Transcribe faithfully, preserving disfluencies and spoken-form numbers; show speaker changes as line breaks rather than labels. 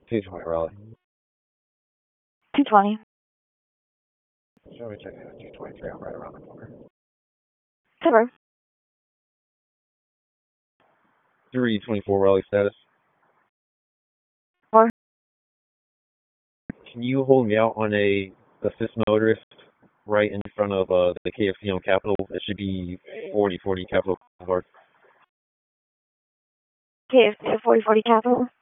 two twenty Raleigh.
two twenty.
Let me check out two twenty-three. I'm right around the corner.
Cover.
three twenty-four Raleigh status.
Four.
Can you hold me out on a assist motorist right in front of uh, the K F C on Capitol? It should be forty forty Capitol Boulevard.
K F C forty forty Capital.